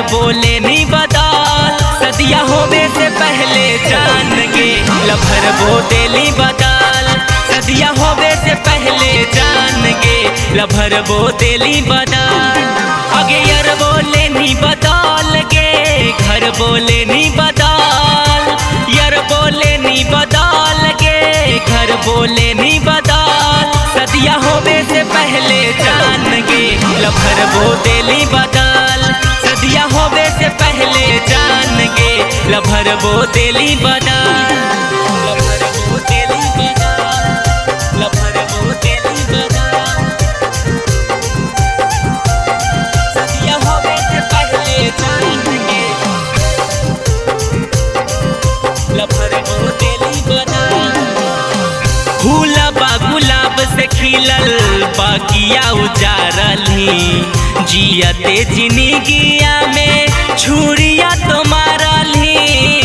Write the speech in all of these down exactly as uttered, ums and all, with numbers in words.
बोले नी बदल, सदिया होवे से पहले जान गे लभर बोले नी बदल, सदिया होवे से पहले जान गे लभर बोले नी बदल। आगे यार बोले नी बदल गे घर बोले नी बदल, यार बोले नी बदल गे घर बोले नी बदल, सदिया होवे से पहले जान गे लभर बोले नी बदल, सदिया होवे से पहले जान गे लभर बोले नी बदल, लभर बोले नी बदल, लभर बोले नी बदल, सदिया होवे से पहले जान गे लभर बोले नी बदल। फूलबा गुलाब से खिलल बागिया उजारली, जियते जिंदगिया में छुरिया तो मारली।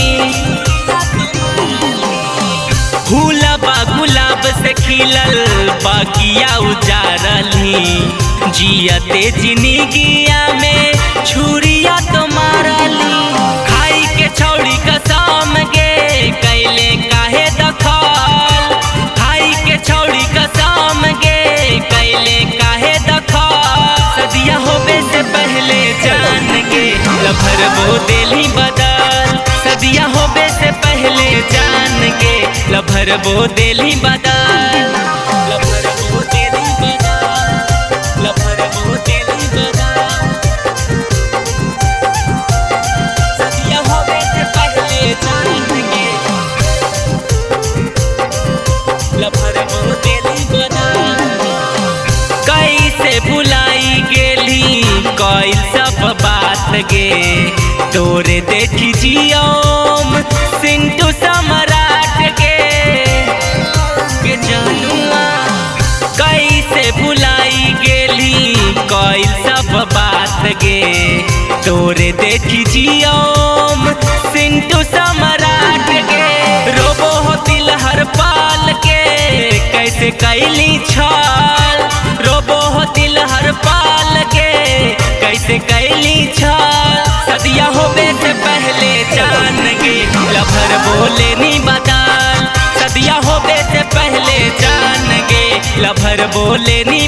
फूलबा गुलाब से खिलल बागिया उजारली, जियते जिंदगिया में छुरिया तो मारली। खाई के छौड़ी कसम गे कैले काहे दखल, खाई के छौड़ी कसम गे कैले काहे दखल, सदिया होवे से पहले जान गे लभर बोले नी बदल, सदिया होवे से पहले जान गे लभर बोले नी बदल, लभर बोले नी बदल, लभर बोले नी बदल, सदिया होवे से पहले जान गे लभर बोले नी बदल। कैसे भुलाई गेली कोई सब बात गे तोरे देखी जियोम सिंटू सम्राट के, के जानुआ कैसे भुलाई गेली कोई सब बात गे तोरे देखी जियोम सिंटू सम्राट के। रोबो हो दिल हर पाल के कैसे कैली छल, रोबो हो दिल हर पाल के कैसे कैली छल, सदिया होवे से पहले जान गे लभर बोले नी बदल, सदिया होवे से पहले जान गे लभर बोले नी